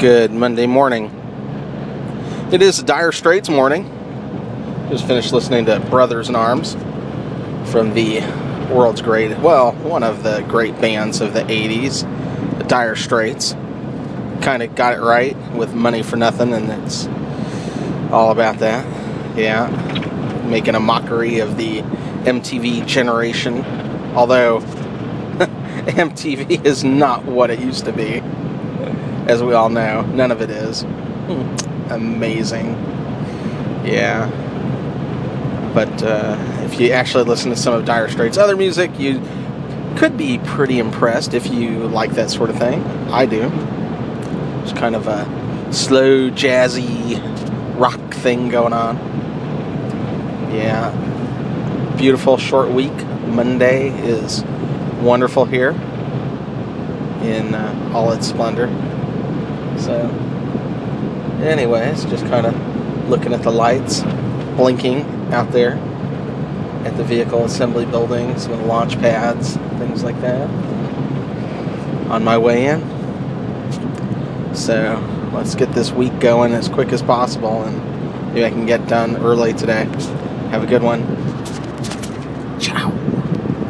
Good Monday morning. It is Dire Straits morning. Just finished listening to Brothers in Arms from the world's great, well, one of the great bands of the 80s, the Dire Straits. Kind of got it right with Money for Nothing, and it's all about that. Yeah. Making a mockery of the MTV generation. Although MTV is not what it used to be. As we all know, none of it is. Amazing. Yeah. But if you actually listen to some of Dire Straits' other music, you could be pretty impressed if you like that sort of thing. I do. It's kind of a slow, jazzy rock thing going on. Yeah. Beautiful short week. Monday is wonderful here in all its splendor. So, anyways, just kind of looking at the lights blinking out there at the vehicle assembly building, some of the launch pads, things like that, on my way in. So, let's get this week going as quick as possible, and maybe I can get done early today. Have a good one. Ciao.